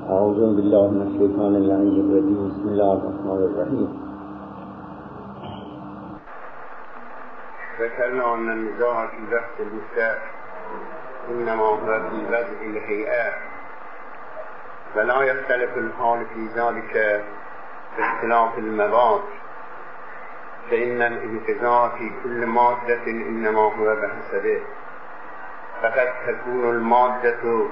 أعوذ بالله من الشيطان اللعين الرجيم. بسم الله الرحمن الرحيم. ذكرنا أن النزاع في بحث المفتاح إنما هو في وضع الهيئات، فلا يختلف الحال في ذلك باختلاف المواد، فإن الانتزاع في كل مادة إنما هو بحسبه، فقد تكون المادة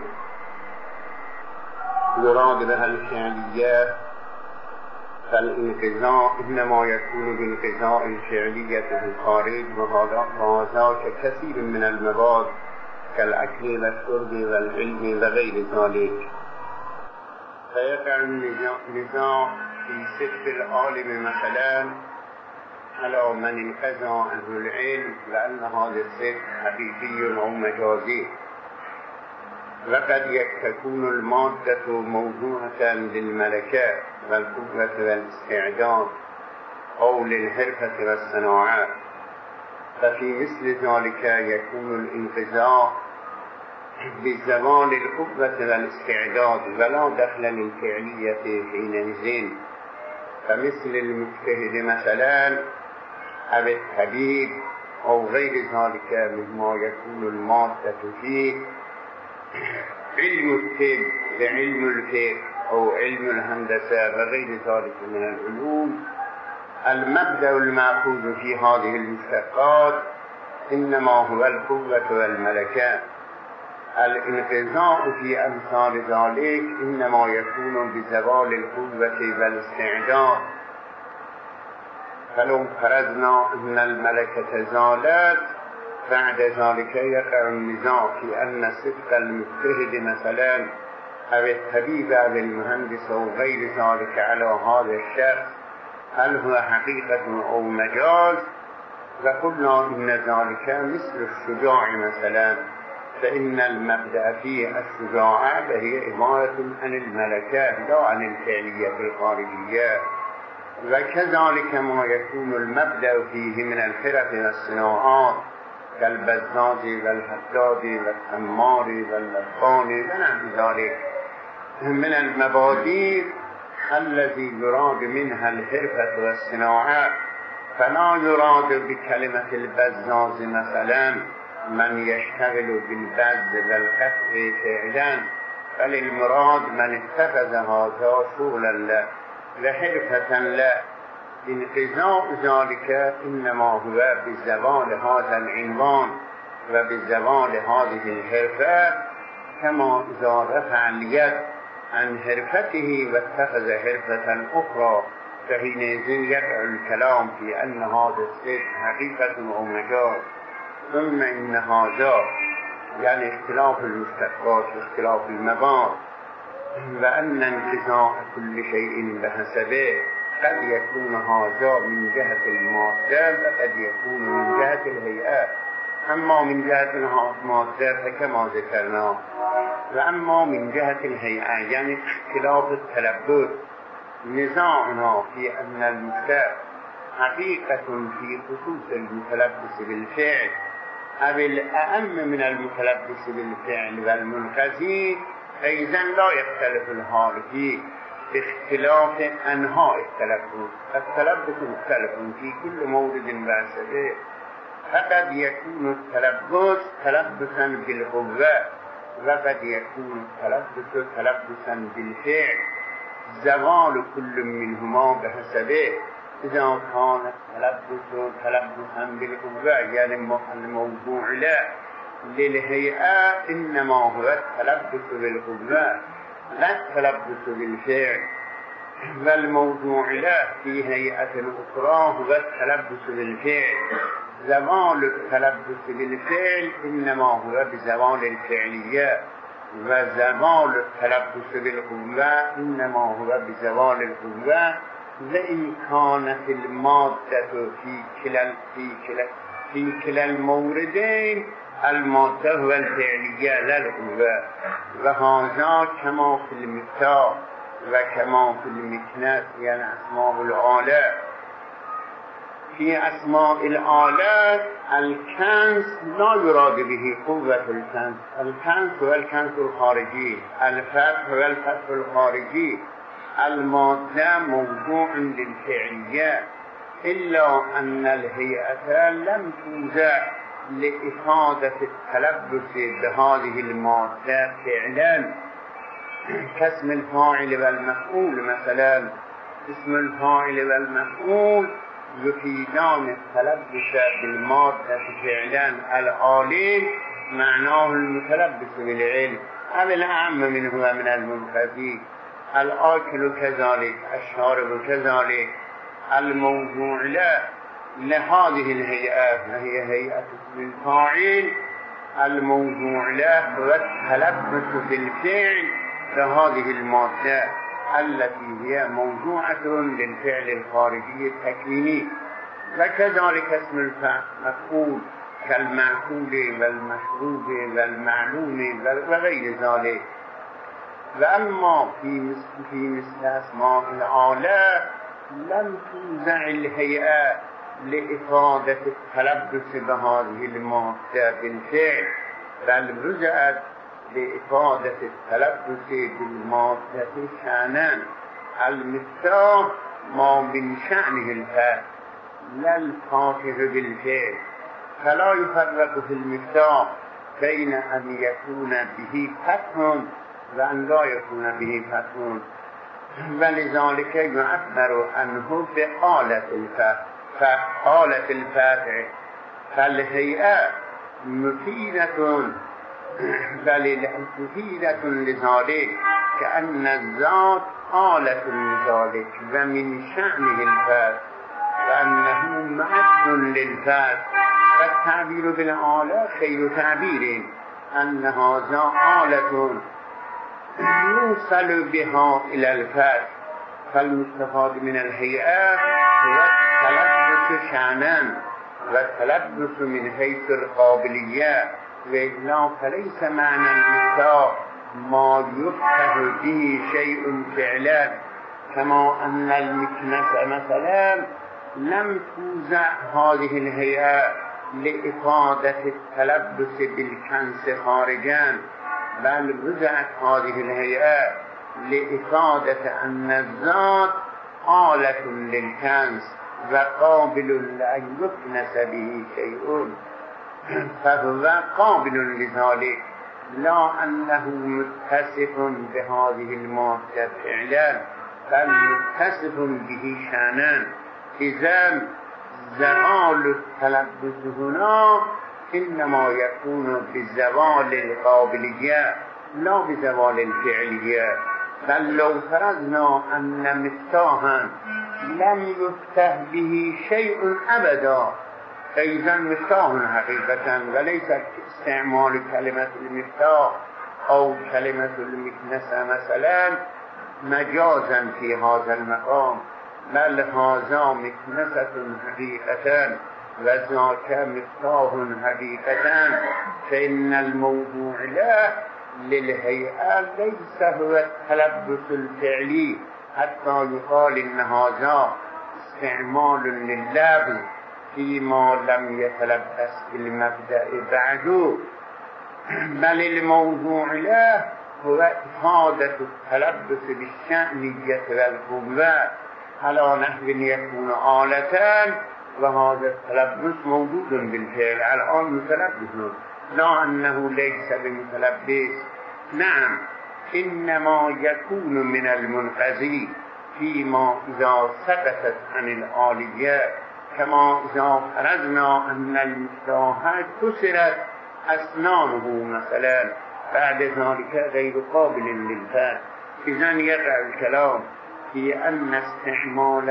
يراد بها الفعليات، فالانقضاء إنما يكون بانقضاء الفعلية في الخارج، وهذا كثير من المواد كالأكل والشرب والعلم وغير ذلك. فيقع النزاع في صدق العالم مثلا على من انقضى عنه العلم، لأن هذا الصدق حقيقي أو مجازي، وقد تكون المادة موضوعة للملكات والقوة والاستعداد أو للحرفة والصناعات، ففي مثل ذلك يكون الانقضاء بزوال القوة والاستعداد ولا دخل للفعلية حينئذ، فمثل المجتهد مثلا أو الطبيب أو غير ذلك مما يكون المادة فيه علم الطب وعلم الفقه أو علم الهندسة وغير ذلك من العلوم. المبدأ المأخوذ في هذه المشتقات إنما هو القوة والملكات. الانقضاء في أمثال ذلك إنما يكون بزوال القوة والاستعداد، فلو فرضنا أن الملكة زالت بعد ذلك يقع النزاع في أن صدق المجتهد مثلا أو الطبيب أو المهندس أو غير ذلك على هذا الشخص هل هو حقيقة أو مجاز، وقلنا إن ذلك مثل الشجاع مثلا، فإن المبدأ فيه الشجاعة وهي عبارة عن الملكات لا عن الفعلية الخارجية، وكذلك ما يكون المبدأ فيه من الحرف والصناعات كالبزاز والحداد والحمار واللبان ونحو ذلك من المبادئ الذي يراد منها الحرفة والصناعة، فلا يراد بكلمة البزاز مثلا من يشتغل بالبز والقطع فعلا، بل المراد من اتخذ هذا شغلا له وحرفة له. انقضاء ذلك إنما هو بزوال هذا العنوان وبزوال هذه الحرفة، كما إذا رفع اليد عن حرفته واتخذ حرفة أخرى، فحينئذ يقع الكلام في أن هذا الصدق حقيقة أو مجاز. ثم إن هذا يعني اختلاف المشتقات واختلاف المباد، وأن انقضاء كل شيء بحسبه قد يكون هذا من جهة المادة وقد يكون من جهة الهيئات. أما من جهة المادة فكما ذكرنا، وأما من جهة الهيئة يعني اختلاف التلبس. نزاعنا في أن المفتاح حقيقة في خصوص المتلبس بالفعل أو الأهم من المتلبس بالفعل والمنقضي أيضا لا يختلف الحال فيه باختلاف أنواع التلبس. التلبس مختلف في كل مورد بحسبه، فقد يكون التلبس تلبسا بالقوة وقد يكون التلبس تلبسا بالفعل، زوال كل منهما بحسبه. إذا كان التلبس تلبسا بالقوة يعني الموضوع له للهيئة إنما هو التلبس بالقوة لا التلبس بالفعل، والموضوع له في هيئة أخرى هو التلبس بالفعل. زوال التلبس بالفعل إنما هو بزوال الفعلية، وزوال التلبس بالقوة إنما هو بزوال القوة. وإن كانت المادة في كلا الموردين المادة هو الفعلية لا القوة، وهذا كما في المفتاح وكما في المكنس يعني أسماء الآلة. في أسماء الآلة الكنز لا يراد به قوة الكنز. الكنز هو الكنز الخارجي، الفتح هو الفتح الخارجي. المادة موضوع للفعلية، إلا أن الهيئة لم توضع لإفادة التلبس بهذه المادة فعلا، كاسم الفاعل والمفعول مثلا. اسم الفاعل والمفعول يفيدان التلبس بالمادة فعلا. العالم معناه المتلبس بالعلم، هذا الأعم منه ومن المنفذي. الآكل كذلك، الشارب كذلك. الموضوع لهذه الهيئة وهي هيئة اسم الفاعل، الموضوع له هو التلبس بالفعل لهذه المادة التي هي موضوعة للفعل الخارجي التكويني. وكذلك اسم المفعول كالمأكول والمشروب والمعلوم وغير ذلك. وأما في مثل أسماء الآلة لم توزع الهيئة لإفادة التلبس بهذه المادة بالفعل، بل وزعت لإفادة التلبس بالمادة شأنا. المفتاح ما من شأنه الفتح لا الفاتح بالفعل، فلا يفرق في المفتاح بين أن يكون به فتح وأن لا يكون به فتح، ولذلك يعبر عنه بآلة الفتح. فآلة الفتح فالهيئة مفيدة، بل مفيدة لذلك كأن الذات آلة لذلك ومن شأنه الفتح، وأنه معد للفتح. فالتعبير بالآلة خير تعبير، أن هذا آلة يوصل بها إلى الفتح. فالمستفاد من الهيئة هو التلبس شأنا والتلبس من حيث القابلية، وإلا فليس معنى المفتاح ما يفتح به شيء فعلا، كما أن المكنس مثلا لم توزع هذه الهيئة لإفادة التلبس بالكنس خارجا، بل وزعت هذه الهيئة لإفادة أن الذات آلة للكنس وقابل لأن يكنس به شيء، فهو قابل لذلك، لا أنه متصف بهذه المادة فعلا، بل متصف به شأنا. إذن زوال التلبس هنا إنما يكون بزوال القابلية لا بزوال الفعلية. بل لو فرضنا أن مفتاحا لم يفتح به شيء أبدا، فإذا مفتاح حقيقة، وليس استعمال كلمة المفتاح أو كلمة المكنسة مثلا مجازا في هذا المقام، بل هذا مكنسة حقيقة وذاك مفتاح حقيقة. فإن الموضوع له للهيئة ليس هو التلبس الفعلي، حتى يقال إن هذا استعمال لللفظ فيما لم يتلبس بالمبدأ بعده، بل الموضوع له هو إفادة التلبس بالشأنية والقوة على نحو يكون آلتان، وهذا التلبس موجود بالفعل الآن متلبس، لا أنه ليس بمتلبس. نعم، إنما يكون من المنقذي فيما إذا سقطت عن الآلية، كما إذا فرضنا أن المفتاح كسرت أسنانه مثلا، بعد ذلك غير قابل للفتح. إذن يقع الكلام في أن استعمال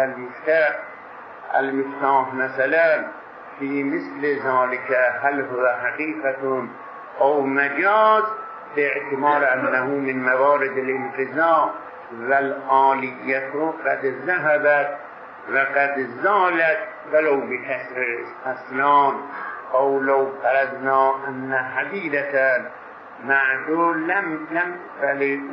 المفتاح مثلا في مثل ذلك هل هو حقيقة أو مجاز، باعتبار أنه من موارد الانقضاء، والآلية قد ذهبت وقد زالت ولو بكسر الأسنان، أو لو فرضنا أن حديدة معدول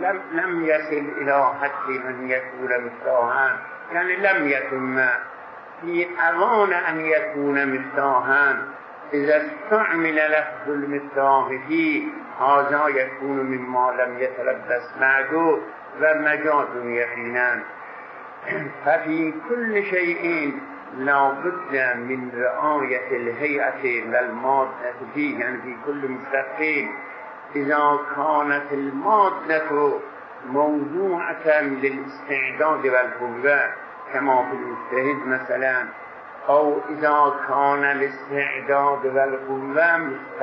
لم يصل إلى حد أن يكون مفتاحا، يعني لم يتم، في أوان أن يكون مفتاحا إذا استعمل لفظ المفتاح فيه هذا يكون مما لم يتلبس معه ومجاز يقينا. ففي كل شيء لا بد من رعاية الهيئة والمادة فيه، يعني في كل مستقيم إذا كانت المادة موضوعة للاستعداد والقوة كما في المجتهد مثلا، أو إذا كان الاستعداد والقوة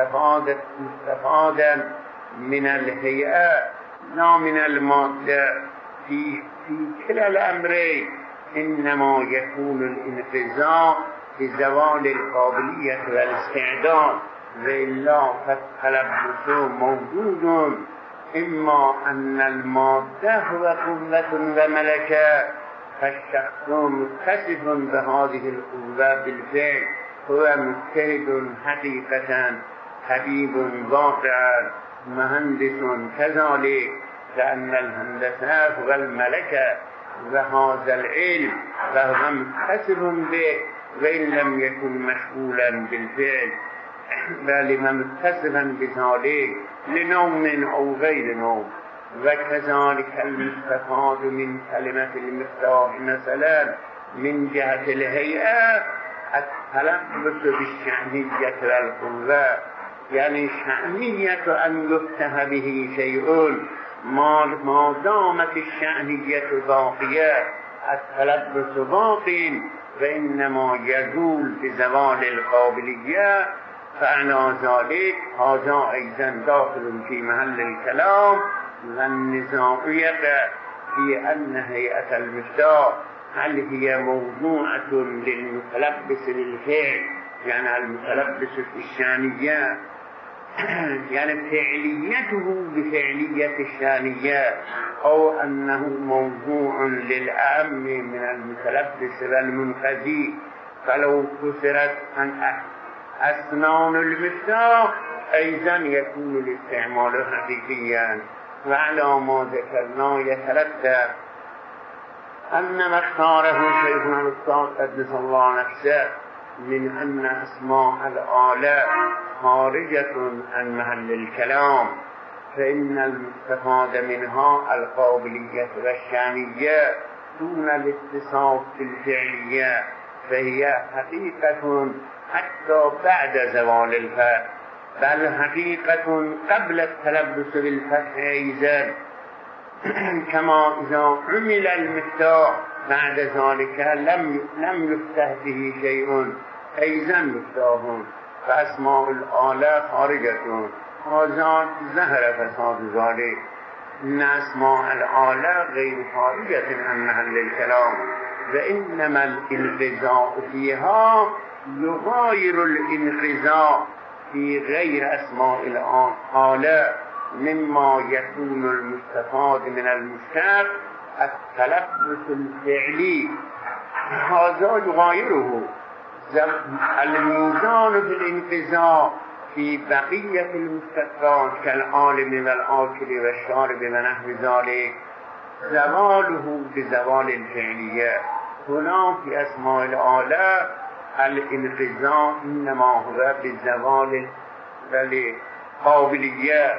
مستفادا من الهيئة لا من المادة، في كلا الأمرين إنما يكون الانقضاء بزوال القابلية والاستعداد، وإلا فالتلبس موجود، إما أن المادة هو قوة وملكة فالشخص متصف بهذه القوة بالفعل هو مجتهد حقيقة، طبيب واقعا، مهندس كذلك، لأن الهندسة هو الملكة وهذا العلم وهو متصف به وإن لم يكن مشغولا بالفعل بل متصفا بذلك لنوم أو غير نوم. وكذلك المستفاد من كلمة المفتاح مثلا من جهة الهيئة التلبس بالشأنية والقوة، يعني شأنية أن يفتح به شيء ما دامت الشأنية باقية التلبس باق، وإنما يزول بزوال القابلية، فعلى ذلك هذا أيضا داخل في محل الكلام، والنزاع يقع في أن هيئة المفتاح هل هي موضوعة للمتلبس بالفعل، يعني المتلبس في الشانية يعني فعليته بفعلية الشانية، أو أنه موضوع للأهم من المتلبس والمنقذي. فلو كسرت عن أسنان المفتاح أيضا يكون الاستعمال حقيقيا. وعلى ما ذكرنا يترتب أن ما اختاره شيخنا الأستاذ قدس الله نفسه من أن أسماء الآلة خارجة عن محل الكلام، فإن المستفاد منها القابلية والشانية دون الاتصاف بالفعلية، فهي حقيقة حتى بعد زوال الفتح، بل حقيقة قبل التلبس بالفتح أيضا، كما إذا عمل المفتاح بعد ذلك لم يفتح به شيء أيضا مفتاح، فأسماء الآلة خارجة. هذا ظهر فساد ذلك، إن أسماء الآلة غير خارجة عن محل الكلام، وإنما الانقضاء فيها يغاير الانقضاء في غير أسماء الآلة، مما يكون المستفاد من المشتق التلبس الفعلي، هذا يغايره. الميزان في الانقضاء في بقية المشتقات كالعالم والآكل والشارب ونحو ذلك زواله بزوال الفعلية. هنا في أسماء الآلة الانقضاء إنما هو بزوال القابلية،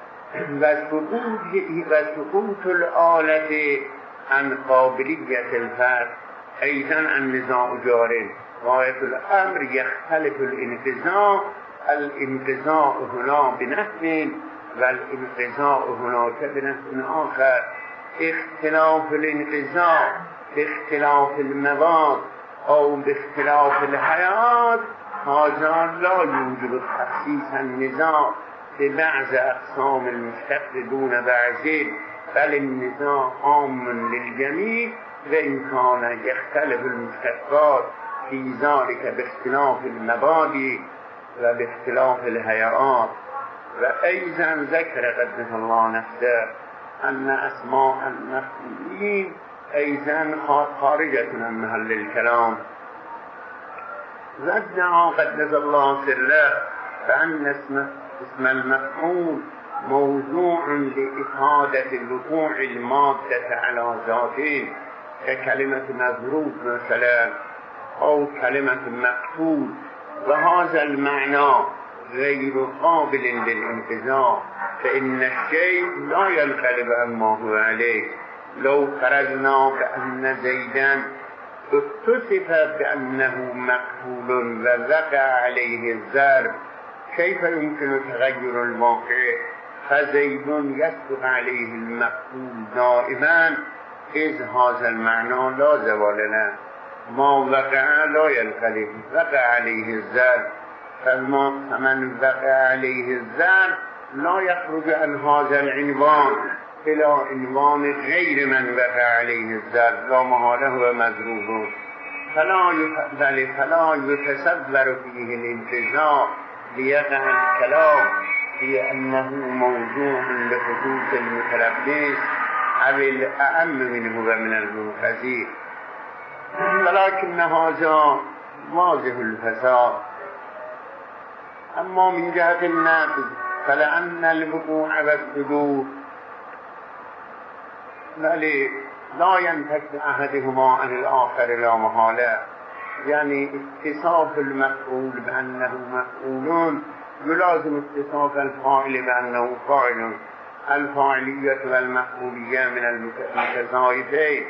وسقوط الآلة عن قابلية الفتح أيضا النزاع جار. غاية الأمر يختلف الانقضاء هنا بنحو والانقضاء هناك بنحو آخر. اختلاف الانقضاء باختلاف المواد أو باختلاف الحياة هذا لا يوجد تخصيص النزاع ببعض أقسام المشتق دون بعض، بل النزاع عام للجميع، وإن كان يختلف المشتقات في ذلك باختلاف المبادئ وباختلاف الهيئات. وأيضا ذكر قدس الله نفسه أن أسماء المفعولين أيضا خارجة من محل الكلام. وادعى قدس الله سره فأن اسم المفعول موضوع لإفادة وقوع المادة على ذاته، ككلمة مبروك مثلا، أو كلمة مقبول وهذا المعنى غير قابل للانتزاع، فإن الشيء لا ينقلب عما هو عليه. لو فرضنا بأن زيدا اتصف بأنه مقبول ووقع عليه الضرب، كيف يمكن تغير الواقع؟ فزيد يصدق عليه المقبول دائما، إذ هذا المعنى لا زوال له. ما وقع لا ينقلب، وقع عليه الضرب، فمن وقع عليه الضرب لا يخرج عن هذا العنوان إلى عنوان غير من وقع عليه الضرب، لا محالة هو مضروب. فلا يتصور فيه الانتزاع ليقع الكلام في أنه موضوع لخصوص المتلبس أو الأعم منه ومن المنفذ، ولكن هذا واضح الفساد. أما من جهة النقد فلأن الوقوع والصدور لا ينفك أحدهما عن الآخر لا محالة، يعني اتصاف المفعول بأنه مفعول يلازم اتصاف الفاعل بأنه فاعل. الفاعلية والمفعولية من المتزايدين،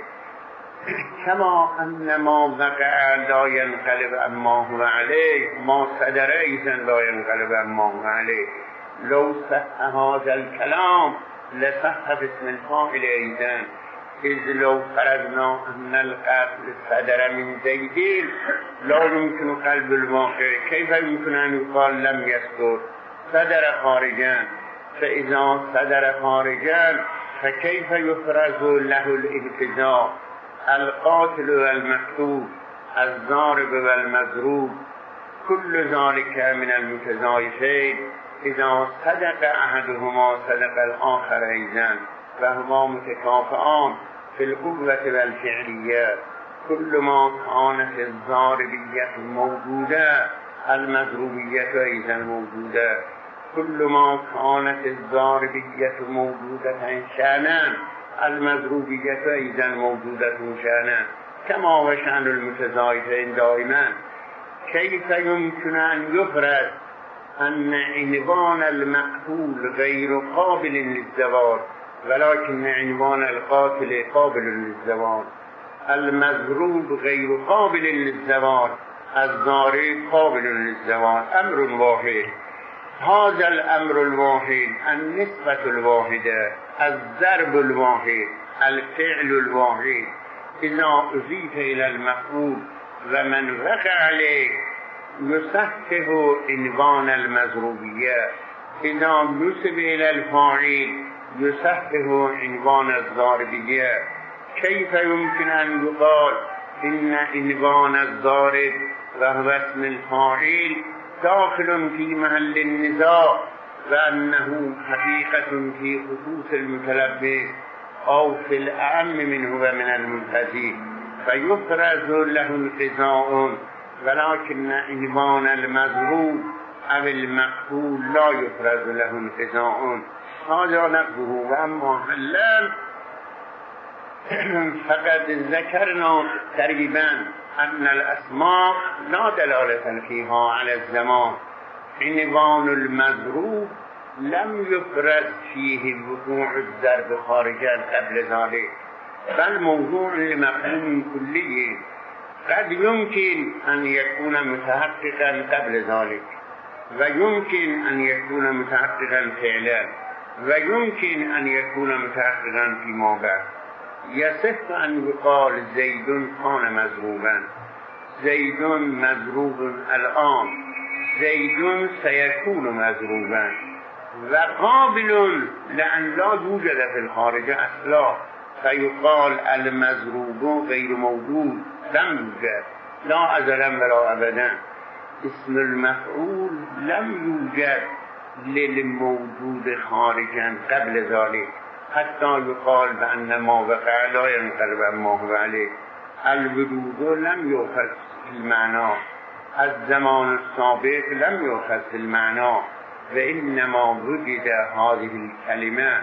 كما أن ما وقع لا ينقلب عما هو عليه، ما صدر أيضا لا ينقلب عما هو عليه. لو صح هذا الكلام لصح باسم الفاعل أيضا، إذ لو فرضنا أن القتل صدر من زيد لا يمكن قلب الواقع، كيف يمكن أن يقال لم يصدر؟ صدر خارجا، فإذا صدر خارجا فكيف يفرز له الانتزاع؟ القاتل والمقتول، الضارب والمضروب، كل ذلك من المتزايفين. إذا صدق أحدهما صدق الآخر أيضا، فهما متكافئان في القوة والفعلية. كل ما كانت الضاربية موجودة المضروبية أيضا موجودة، كل ما كانت الضاربية موجودة شأنا المضروبية أيضا موجودة شأنا، كما هو شأن المتزايدين دائما. كيف يمكن أن يفرض أن عنوان المقتول غير قابل للزوال ولكن عنوان القاتل قابل للزوال؟ المضروب غير قابل للزوال، الضارب قابل للزوال، أمر واحد. هذا الأمر الواحد، النسبة الواحدة، الضرب الواحد، الفعل الواحد، إذا أضيف إلى المفعول ومن وقع عليه يصحح عنوان المضروبية، إذا نسب إلى الفاعل يصحح عنوان الضاربية. كيف يمكن أن يقال إن عنوان الضارب وهو اسم الفاعل داخل في محل النزاع وأنه حقيقة في خصوص المتلبس أو في الأعم منه ومن المنتزه، فيفرز له انقضاء، ولكن عنوان المضروب أو المقتول لا يفرز له انقضاء. هذا نقضه. وأما حلال فقد ذكرنا تقريبا أن الأسماء لا دلالة فيها على الزمان. عنوان المضروب لم يفرز فيه وقوع الضرب خارجا قبل ذلك، بل موضوع لمفهوم كلي قد يمكن أن يكون متحققا قبل ذلك، ويمكن أن يكون متحققا فعلا، ويمكن أن يكون متحققا فيما بعد. يصح أن يقال زيد كان مضروبا، زيد مضروب الآن، زيد سيكون مضروبا، وقابل لأن لا يوجد في الخارج أصلا، فيقال المضروب غير موجود، لم يوجد لا أزلا ولا أبدا. اسم المفعول لم يوجد للموجود خارجا قبل ذلك حتى يقال بأن ما وقع لا ينقلب عما هو عليه. الوجود لم يؤخذ في المعنى، الزمان السابق لم يؤخذ في المعنى، وإنما وجد هذه الكلمة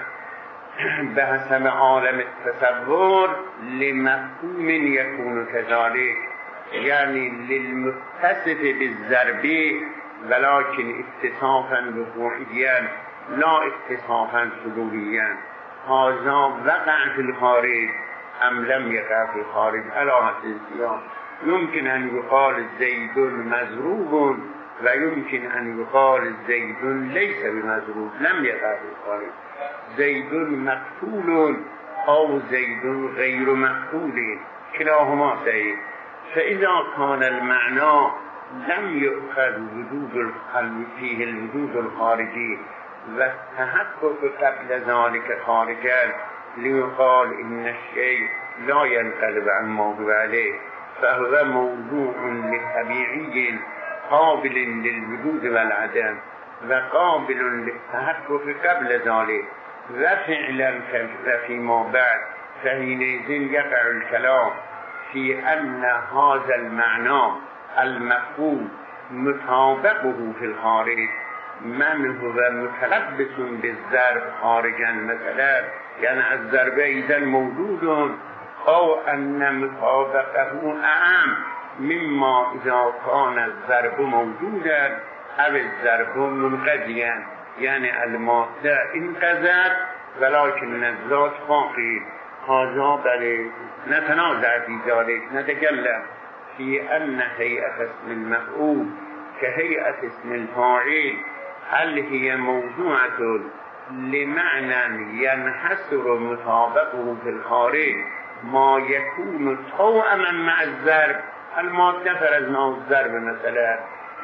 بحسب عالم التصور لمفهوم يكون كذلك. يعني للمتصف بالضرب ولكن اتصافا وقوعيا لا اتصافا صدوريا. هذا وقع في الخارج ام لم يقع في الخارج على حد يمكن ان يقال زيد مضروب ويمكن ان يقال زيد ليس بمضروب لم يقع في الخارج. زيد مقتول او زيد غير مقتول كلاهما صحيح. فاذا كان المعنى لم يؤخذ وجود القلب فيه الوجود الخارجي والتحقق قبل ذلك خارجا ليقال ان الشيء لا ينقلب عن ما هو عليه فهو موضوع لطبيعي قابل للوجود والعدم وقابل للتحقق قبل ذلك وفعلا فيما بعد. فحينئذ يقع الكلام في أن هذا المعنى المفهوم مطابقه في الخارج من هو متلبس بالضرب خارجا مثلا يعني الضرب إذا موجود أو أن مطابقه أعم مما إذا كان الضرب موجودا أو الضرب منقضيا يعني المادة انقضت ولكن الذات باقي. هذا بل نتنازع في ذلك نتكلم في أن هيئة اسم المفعول كهيئة اسم الفاعل هل هي موضوعة لمعنى ينحصر مطابقه في الخارج ما يكون توأما مع الضرب المادة فرزنا الضرب مثلا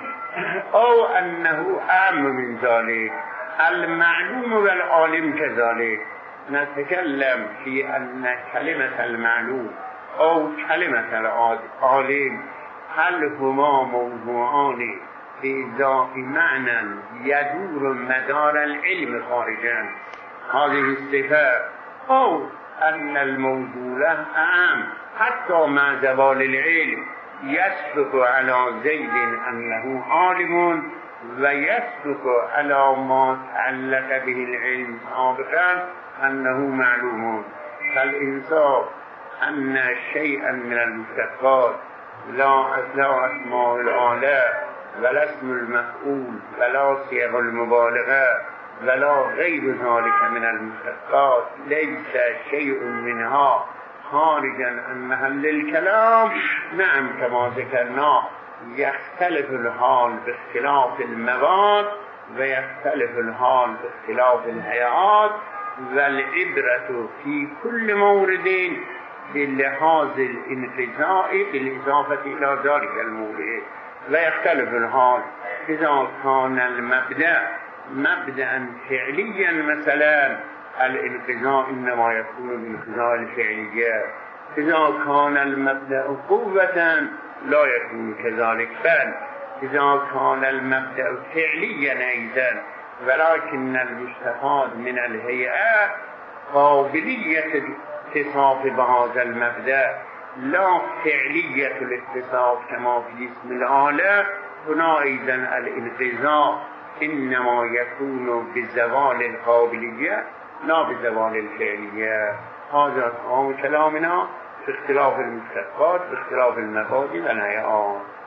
أو أنه أعم من ذلك المعلوم والعالم كذلك. نتكلم في أن كلمة المعلوم أو كلمة العالم هل هما موضوعان بإضافة معنى يدور مدار العلم خارجا هذه الصفة أو أن الموضوع أعم حتى مع زوال العلم يسبق على زيد أنه عالم ويسبق على ما تعلق به العلم سابقا أنه معلوم. فالإنصاف أن شيئا من المشتقات لا أسماء الآلاء ولا اسم المفعول ولا صيغ المبالغة ولا غير ذلك من المشتقات ليس شيء منها خارجا عن محل الكلام. نعم كما ذكرنا يختلف الحال باختلاف المواد ويختلف الحال باختلاف الهيئات والعبرة في كل مورد بلحاظ الانقضاء بالإضافة إلى ذلك المورد. لا يختلف الحال إذا كان المبدأ مبدأ فعليا مثلا الانقضاء إنما يكون بانقضاء الفعليات. إذا كان المبدأ قوة لا يكون كذلك بل إذا كان المبدأ فعليا أيضا ولكن المستفاد من الهيئة قابلية الاتصاف بهذا المبدأ لا فعلية الاتصاف كما في اسم الآلة. هنا أيضا الانقضاء إنما يكون بزوال القابلية لا بزوال الفعلية. هذا تمام كلامنا في اختلاف المشتقات باختلاف المبادئ والهيئات.